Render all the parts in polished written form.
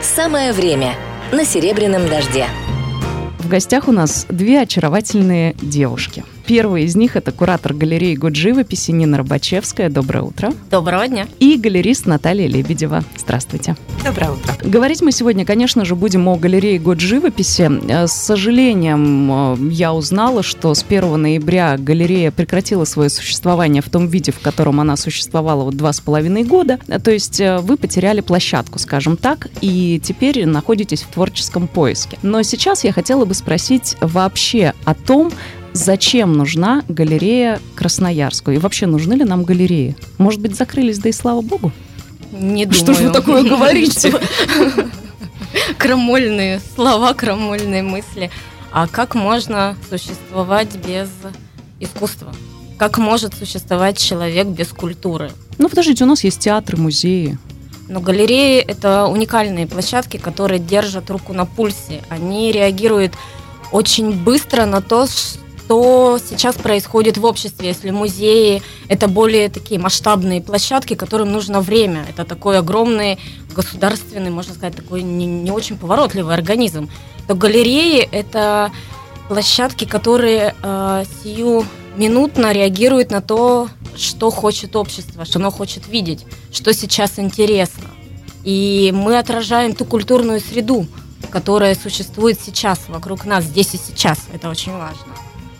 Самое время на «Серебряном дожде». В гостях у нас две очаровательные девушки. Первая из них – это куратор галереи «Год живописи» Нина Рыбачевская. Доброе утро. Доброго дня. И галерист Наталья Лебедева. Здравствуйте. Доброе утро. Говорить мы сегодня, конечно же, будем о галерее «Год живописи». С сожалением, я узнала, что с 1 ноября галерея прекратила свое существование в том виде, в котором она существовала 2,5 года. То есть вы потеряли площадку, скажем так, и теперь находитесь в творческом поиске. Но сейчас я хотела бы спросить вообще о том, зачем нужна галерея Красноярскую? И вообще, нужны ли нам галереи? Может быть, закрылись, да и слава богу? Не думаю. Что же вы такое говорите? Крамольные слова, крамольные мысли. А как можно существовать без искусства? Как может существовать человек без культуры? Ну, подождите, у нас есть театры, музеи. Но галереи – это уникальные площадки, которые держат руку на пульсе. Они реагируют очень быстро на то, что сейчас происходит в обществе. Если музеи – это более такие масштабные площадки, которым нужно время. Это такой огромный государственный, можно сказать, такой не очень поворотливый организм. То галереи – это площадки, которые сиюминутно реагируют на то, что хочет общество, что оно хочет видеть, что сейчас интересно. И мы отражаем ту культурную среду, которая существует сейчас вокруг нас, здесь и сейчас. Это очень важно.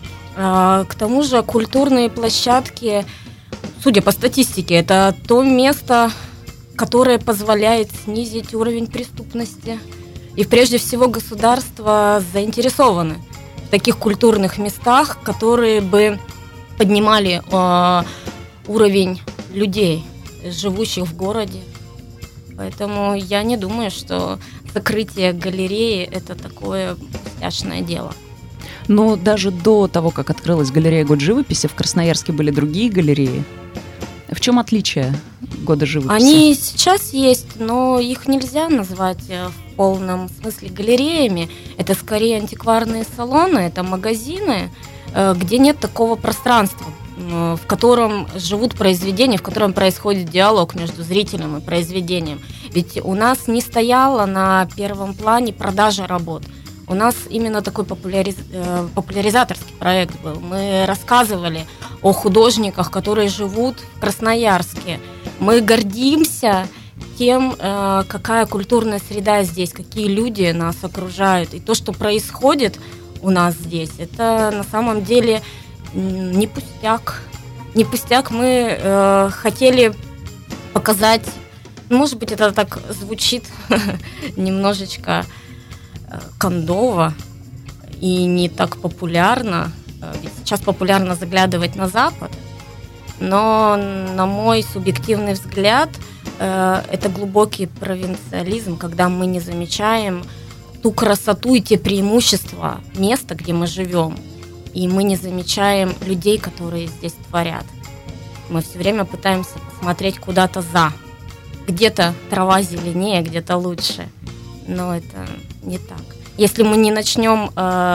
К тому же культурные площадки, судя по статистике, это то место, которое позволяет снизить уровень преступности. И прежде всего государства заинтересованы в таких культурных местах, которые бы поднимали уровень людей, живущих в городе. Поэтому я не думаю, что закрытие галереи – это такое пустяшное дело. Но даже до того, как открылась галерея «Год живописи», в Красноярске были другие галереи. В чем отличие «Года живописи»? Они сейчас есть, но их нельзя назвать в полном смысле галереями. Это скорее антикварные салоны, это магазины, где нет такого пространства, в котором живут произведения, в котором происходит диалог между зрителем и произведением. Ведь у нас не стояла на первом плане продажа работ. У нас именно такой популяризаторский проект был. Мы рассказывали о художниках, которые живут в Красноярске. Мы гордимся тем, какая культурная среда здесь, какие люди нас окружают. И то, что происходит у нас здесь, это на самом деле не пустяк. Не пустяк. Мы хотели показать, может быть, это так звучит немножечко кондово и не так популярно. Ведь сейчас популярно заглядывать на Запад. Но, на мой субъективный взгляд, это глубокий провинциализм, когда мы не замечаем ту красоту и те преимущества места, где мы живем. И мы не замечаем людей, которые здесь творят. Мы все время пытаемся посмотреть куда-то за. Где-то трава зеленее, где-то лучше. Но это не так. Если мы не начнем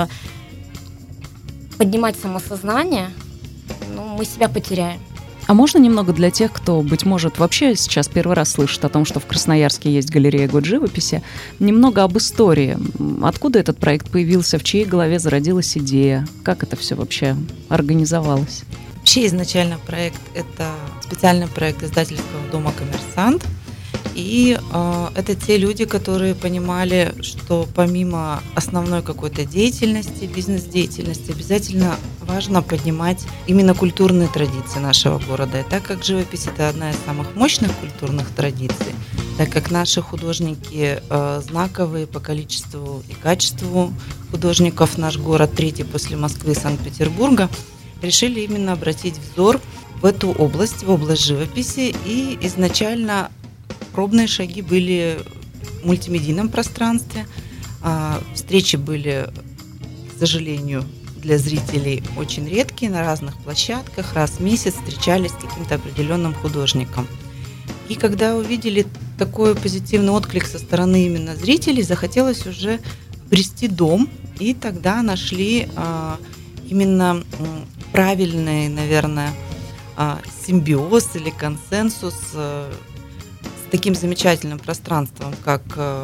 поднимать самосознание, мы себя потеряем. А можно немного для тех, кто, быть может, вообще сейчас первый раз слышит о том, что в Красноярске есть галерея «Год живописи», немного об истории. Откуда этот проект появился, в чьей голове зародилась идея, как это все вообще организовалось? Вообще изначально проект – это специальный проект издательского дома «Коммерсант». И это те люди, которые понимали, что помимо основной какой-то деятельности, бизнес-деятельности, обязательно важно поднимать именно культурные традиции нашего города. И так как живопись – это одна из самых мощных культурных традиций, так как наши художники знаковые по количеству и качеству художников, наш город третий после Москвы и Санкт-Петербурга, решили именно обратить взор в эту область, в область живописи. И изначально пробные шаги были в мультимедийном пространстве. Встречи были, к сожалению, для зрителей очень редкие, на разных площадках. Раз в месяц встречались с каким-то определенным художником. И когда увидели такой позитивный отклик со стороны именно зрителей, захотелось уже обрести дом. И тогда нашли именно правильный, наверное, симбиоз или консенсус с таким замечательным пространством, как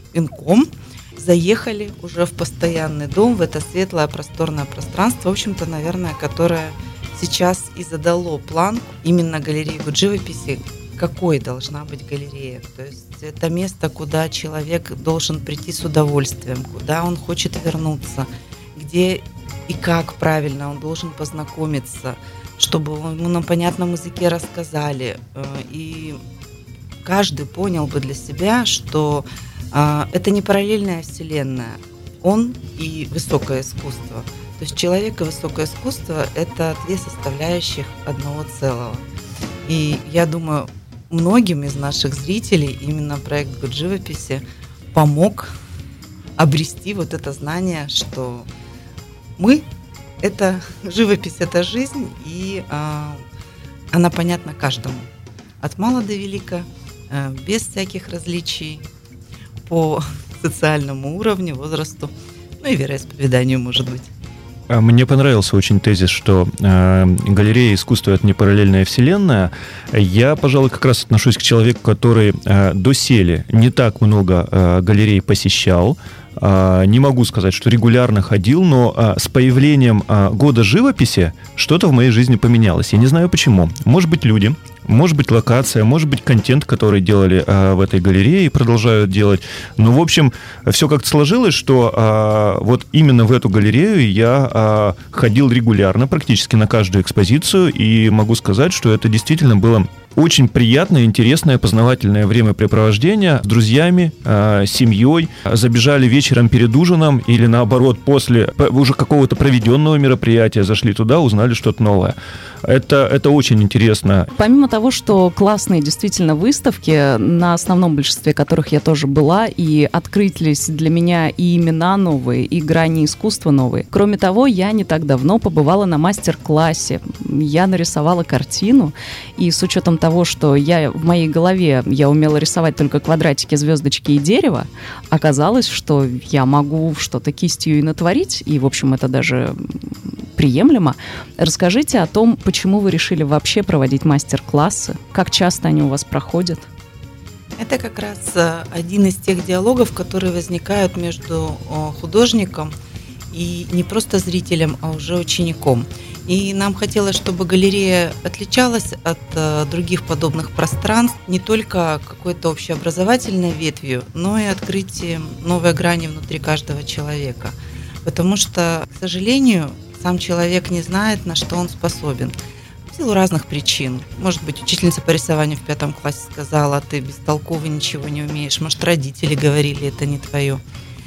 инком, заехали уже в постоянный дом, в это светлое просторное пространство, в общем-то, наверное, которое сейчас и задало план именно галереи гуд-живописи, какой должна быть галерея. То есть это место, куда человек должен прийти с удовольствием, куда он хочет вернуться, где и как правильно он должен познакомиться, чтобы ему на понятном языке рассказали. И каждый понял бы для себя, что это не параллельная вселенная. Он и высокое искусство. То есть человек и высокое искусство – это две составляющих одного целого. И я думаю, многим из наших зрителей именно проект гуд-живописи помог обрести вот это знание, что мы – это живопись, это жизнь, и она понятна каждому. От мала до велика, без всяких различий по социальному уровню, возрасту, ну и вероисповеданию, может быть. Мне понравился очень тезис, что галерея искусства – это не параллельная вселенная. Я, пожалуй, как раз отношусь к человеку, который доселе не так много галерей посещал. Не могу сказать, что регулярно ходил, но с появлением года живописи что-то в моей жизни поменялось. Я не знаю почему. Может быть, люди, может быть, локация, может быть, контент, который делали в этой галерее и продолжают делать. Но, в общем, все как-то сложилось, что вот именно в эту галерею я ходил регулярно, практически на каждую экспозицию, и могу сказать, что это действительно было очень приятное, интересное, познавательное времяпрепровождение с друзьями, семьей. Забежали вечером перед ужином или, наоборот, после уже какого-то проведенного мероприятия, зашли туда, узнали что-то новое. Это очень интересно. Помимо того, что классные действительно выставки, на основном большинстве которых я тоже была, и открылись для меня и имена новые, и грани искусства новые. Кроме того, я не так давно побывала на мастер-классе. Я нарисовала картину, и с учетом того, что в моей голове я умела рисовать только квадратики, звездочки и дерево, оказалось, что я могу что-то кистью и натворить, и, в общем, это даже приемлемо. Расскажите о том, почему вы решили вообще проводить мастер-классы, как часто они у вас проходят? Это как раз один из тех диалогов, которые возникают между художником и не просто зрителем, а уже учеником. И нам хотелось, чтобы галерея отличалась от других подобных пространств не только какой-то общеобразовательной ветвью, но и открытием новой грани внутри каждого человека. Потому что, к сожалению, сам человек не знает, на что он способен. В силу разных причин. Может быть, учительница по рисованию в 5 классе сказала: ты бестолковый, ничего не умеешь. Может, родители говорили: это не твое.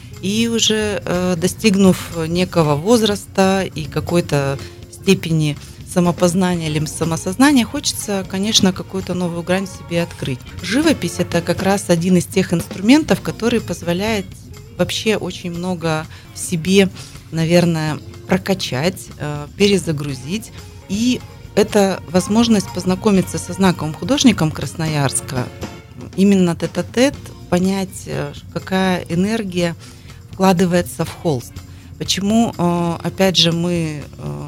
И уже достигнув некого возраста и какой-то степени самопознания или самосознания, хочется, конечно, какую-то новую грань в себе открыть. Живопись – это как раз один из тех инструментов, который позволяет вообще очень много в себе, наверное, прокачать, перезагрузить. И это возможность познакомиться со знаковым художником Красноярска, именно тет-а-тет, понять, какая энергия вкладывается в холст. Почему, опять же, мы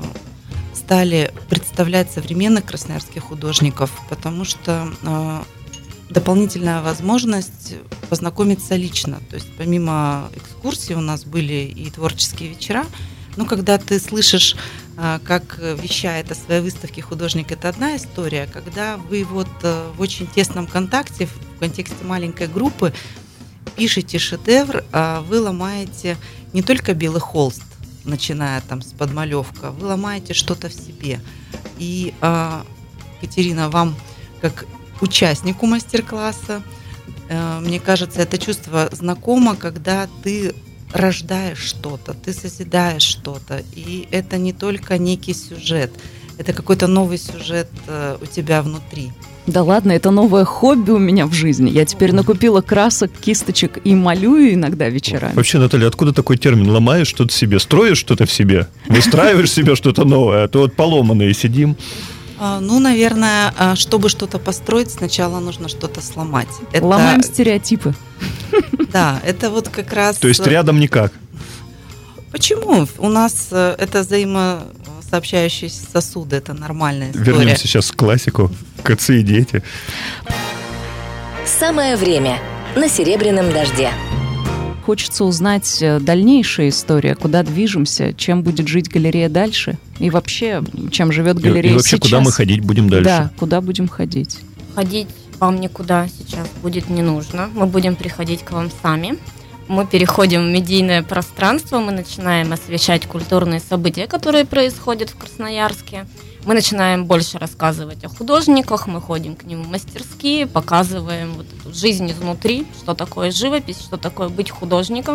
стали представлять современных красноярских художников, потому что дополнительная возможность познакомиться лично. То есть помимо экскурсий у нас были и творческие вечера, но когда ты слышишь, как вещает о своей выставке художник, это одна история. Когда вы вот в очень тесном контакте, в контексте маленькой группы, пишете шедевр, вы ломаете не только белый холст, начиная там с подмалевка, вы ломаете что-то в себе. И, Екатерина, вам, как участнику мастер-класса, мне кажется, это чувство знакомо, когда ты рождаешь что-то, ты созидаешь что-то. И это не только некий сюжет, это какой-то новый сюжет у тебя внутри. Да ладно, это новое хобби у меня в жизни. Я теперь накупила красок, кисточек и малюю иногда вечерами. Вообще, Наталья, откуда такой термин? Ломаешь что-то в себе, строишь что-то в себе, выстраиваешь в себе что-то новое, а то вот поломанные сидим. Ну, наверное, чтобы что-то построить, сначала нужно что-то сломать. Ломаем стереотипы. Да, это вот как раз... То есть рядом никак? Почему? У нас это взаимосообщающиеся сосуды, это нормальная история. Вернемся сейчас к классику, к «Отцы и дети». Самое время на «Серебряном дожде». Хочется узнать дальнейшая история, куда движемся, чем будет жить галерея дальше, и вообще, чем живет галерея и вообще, сейчас. куда мы ходить будем дальше. Да, куда будем ходить. Ходить вам никуда сейчас будет не нужно. Мы будем приходить к вам сами. Мы переходим в медийное пространство, мы начинаем освещать культурные события, которые происходят в Красноярске. Мы начинаем больше рассказывать о художниках, мы ходим к ним в мастерские, показываем вот эту жизнь изнутри, что такое живопись, что такое быть художником.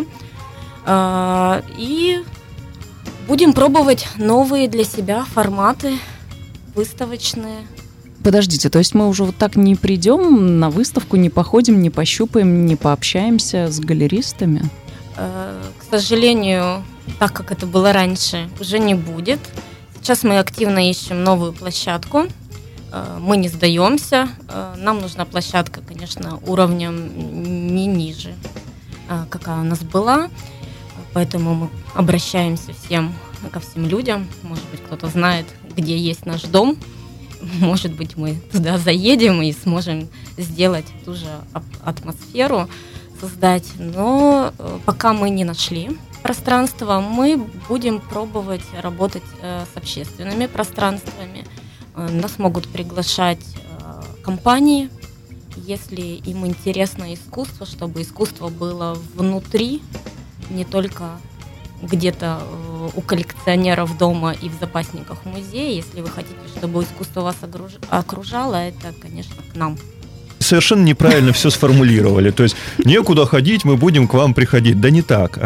И будем пробовать новые для себя форматы выставочные. Подождите, то есть мы уже вот так не придем на выставку, не походим, не пощупаем, не пообщаемся с галеристами? К сожалению, так как это было раньше, уже не будет. Сейчас мы активно ищем новую площадку. Мы не сдаемся. Нам нужна площадка, конечно, уровнем не ниже, какая у нас была. Поэтому мы обращаемся ко всем людям. Может быть, кто-то знает, где есть наш дом. Может быть, мы туда заедем и сможем сделать ту же атмосферу, создать. Но пока мы не нашли пространство, мы будем пробовать работать с общественными пространствами. Нас могут приглашать компании, если им интересно искусство, чтобы искусство было внутри, не только где-то у коллекционеров дома и в запасниках музея. Если вы хотите, чтобы искусство вас окружало, это, конечно, к нам. Совершенно неправильно все сформулировали. То есть некуда ходить, мы будем к вам приходить. Да не так.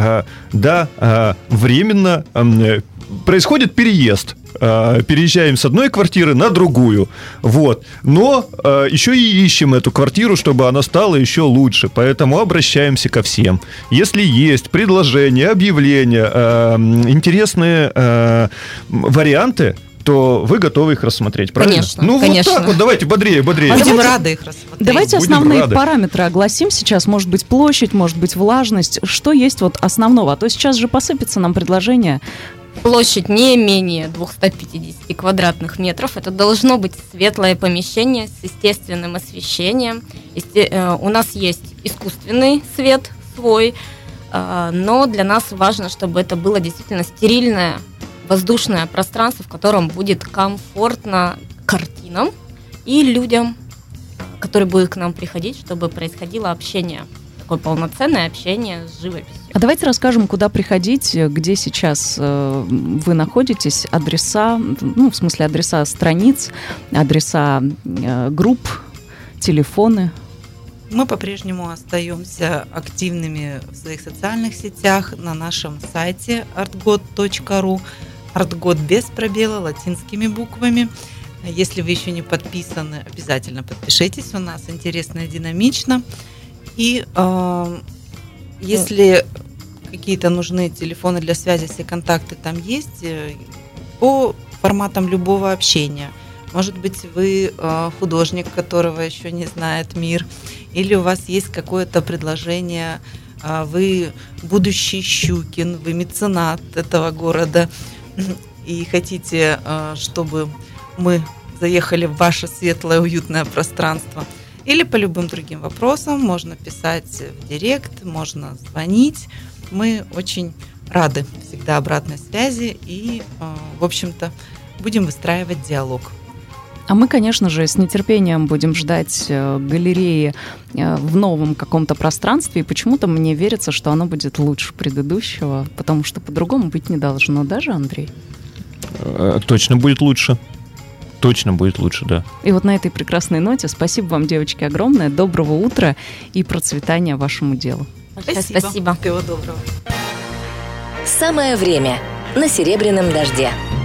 Временно происходит переезд. Переезжаем с одной квартиры на другую. Вот. Но еще и ищем эту квартиру, чтобы она стала еще лучше. Поэтому обращаемся ко всем. Если есть предложения, объявления, интересные варианты, то вы готовы их рассмотреть, правильно? Конечно, ну, конечно. Вот так вот, давайте бодрее. Будем рады их рассмотреть. Давайте основные параметры огласим сейчас. Может быть, площадь, может быть, влажность. Что есть вот основного? А то сейчас же посыпется нам предложение. Площадь не менее 250 квадратных метров. Это должно быть светлое помещение с естественным освещением. У нас есть искусственный свет свой, но для нас важно, чтобы это было действительно стерильное воздушное пространство, в котором будет комфортно картинам и людям, которые будут к нам приходить, чтобы происходило общение, такое полноценное общение с живописью. А давайте расскажем, куда приходить, где сейчас вы находитесь, адреса, в смысле адреса страниц, адреса групп, телефоны. Мы по-прежнему остаемся активными в своих социальных сетях, на нашем сайте artgod.ru. Артгод без пробела, латинскими буквами. Если вы еще не подписаны, обязательно подпишитесь. У нас интересно и динамично. И если какие-то нужны телефоны для связи, все контакты там есть по форматам любого общения. Может быть, вы художник, которого еще не знает мир, или у вас есть какое-то предложение, вы будущий Щукин, вы меценат этого города, и хотите, чтобы мы заехали в ваше светлое, уютное пространство. Или по любым другим вопросам можно писать в директ, можно звонить. Мы очень рады всегда обратной связи и, в общем-то, будем выстраивать диалог. А мы, конечно же, с нетерпением будем ждать галереи в новом каком-то пространстве, и почему-то мне верится, что оно будет лучше предыдущего, потому что по-другому быть не должно. Даже, Андрей? Точно будет лучше. Точно будет лучше, да. И вот на этой прекрасной ноте спасибо вам, девочки, огромное. Доброго утра и процветания вашему делу. Спасибо. Всего доброго. Самое время на Серебряном дожде.